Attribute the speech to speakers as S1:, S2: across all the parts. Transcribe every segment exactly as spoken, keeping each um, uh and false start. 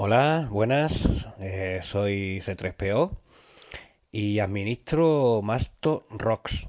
S1: Hola, buenas. Eh, soy C tres P O y administro Masto Rocks.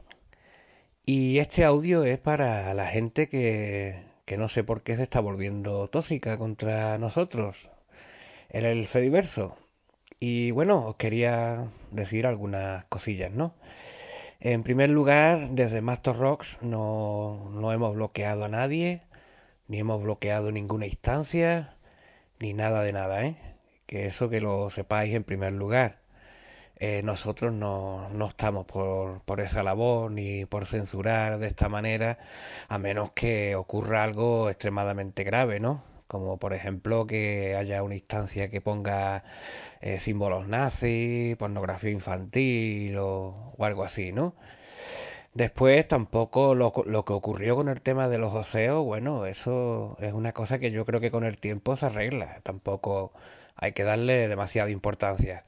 S1: Y este audio es para la gente que, que no sé por qué se está volviendo tóxica contra nosotros, en el Fediverso. Y bueno, os quería decir algunas cosillas, ¿no? En primer lugar, desde Masto Rocks no, no hemos bloqueado a nadie, ni hemos bloqueado ninguna instancia, ni nada de nada, ¿eh? Que eso que lo sepáis en primer lugar. Eh, nosotros no, no estamos por, por esa labor ni por censurar de esta manera, a menos que ocurra algo extremadamente grave, ¿no? Como por ejemplo que haya una instancia que ponga eh, símbolos nazis, pornografía infantil o, o algo así, ¿no? Después tampoco lo, lo que ocurrió con el tema de los oseos, bueno, eso es una cosa que yo creo que con el tiempo se arregla. Tampoco hay que darle demasiada importancia.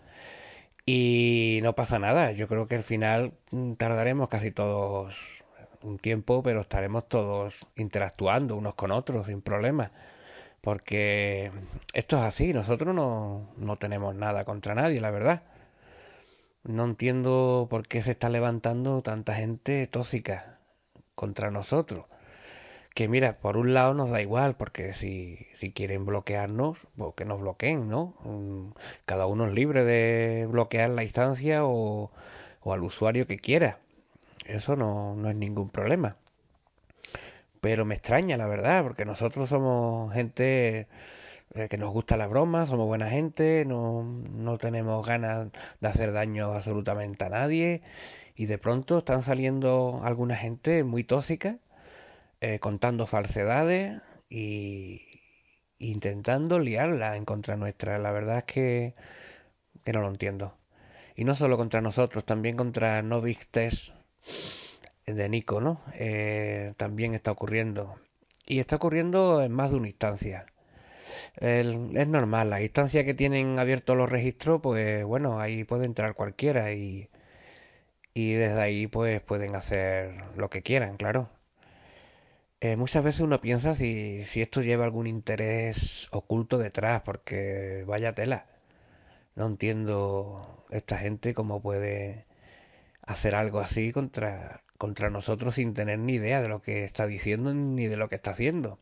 S1: Y no pasa nada, yo creo que al final mm, tardaremos casi todos un tiempo, pero estaremos todos interactuando unos con otros sin problema. Porque esto es así, nosotros no, no tenemos nada contra nadie, la verdad. No entiendo por qué se está levantando tanta gente tóxica contra nosotros. Que mira, por un lado nos da igual, porque si, si quieren bloquearnos, pues que nos bloqueen, ¿no? Mm, Cada uno es libre de bloquear la instancia o, o al usuario que quiera. Eso no, no es ningún problema. Pero me extraña, la verdad, porque nosotros somos gente eh, que nos gusta la broma, somos buena gente, no, no tenemos ganas de hacer daño absolutamente a nadie. Y de pronto están saliendo alguna gente muy tóxica eh, contando falsedades y intentando liarla en contra nuestra. La verdad es que, que no lo entiendo. Y no solo contra nosotros, también contra Novixtes de Nico, ¿no? Eh, también está ocurriendo. Y está ocurriendo en más de una instancia. El- es normal, las instancias que tienen abiertos los registros, pues bueno, ahí puede entrar cualquiera y, y desde ahí pues pueden hacer lo que quieran, claro. Eh, muchas veces uno piensa si, si esto lleva algún interés oculto detrás, porque vaya tela. No entiendo esta gente cómo puede hacer algo así contra, contra nosotros sin tener ni idea de lo que está diciendo ni de lo que está haciendo.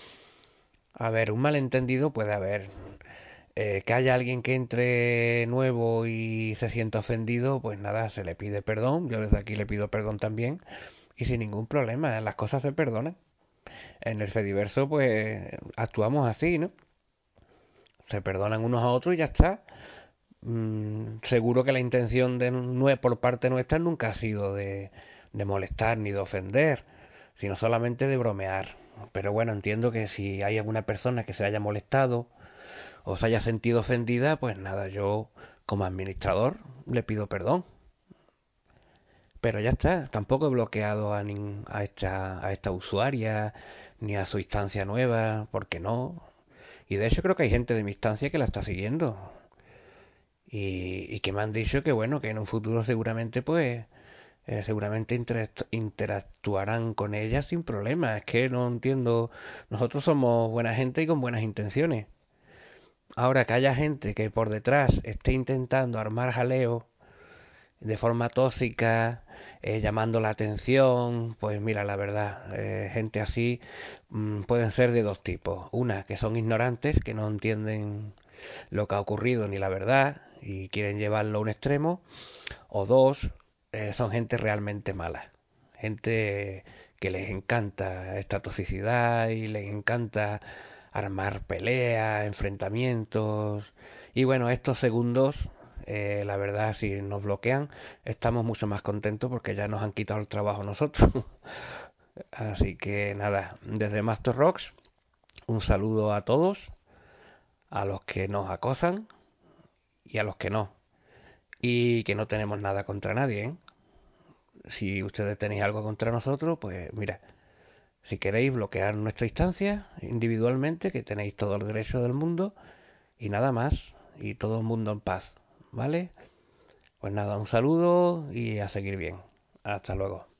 S1: A ver, un malentendido puede haber. Eh, que haya alguien que entre nuevo y se sienta ofendido, pues nada, se le pide perdón. Yo desde aquí le pido perdón también. Y sin ningún problema, las cosas se perdonan. En el Fediverso, pues actuamos así, ¿no? Se perdonan unos a otros y ya está. Mm, seguro que la intención de nue- por parte nuestra nunca ha sido de, de molestar ni de ofender, sino solamente de bromear. Pero bueno, entiendo que si hay alguna persona que se haya molestado o se haya sentido ofendida, pues nada, yo como administrador le pido perdón. Pero ya está, tampoco he bloqueado a, nin- a esta, a esta usuaria ni a su instancia nueva, porque no. Y de hecho creo que hay gente de mi instancia que la está siguiendo. Y, y que me han dicho que bueno, que en un futuro seguramente pues eh, seguramente interactu- interactuarán con ella sin problema. Es que no entiendo. Nosotros somos buena gente y con buenas intenciones. Ahora que haya gente que por detrás esté intentando armar jaleo de forma tóxica, eh, llamando la atención, pues mira, la verdad, eh, gente así mm, pueden ser de dos tipos. Una, que son ignorantes, que no entienden lo que ha ocurrido ni la verdad y quieren llevarlo a un extremo. O dos, eh, son gente realmente mala. Gente que les encanta esta toxicidad y les encanta armar peleas, enfrentamientos. Y bueno, estos segundos, eh, la verdad, si nos bloquean, estamos mucho más contentos porque ya nos han quitado el trabajo a nosotros. Así que nada, desde Master Rocks, un saludo a todos, a los que nos acosan y a los que no. Y que no tenemos nada contra nadie, ¿eh? Si ustedes tenéis algo contra nosotros, pues mira, si queréis bloquear nuestra instancia individualmente, que tenéis todo el derecho del mundo, y nada más, y todo el mundo en paz, ¿vale? Pues nada, un saludo y a seguir bien. Hasta luego.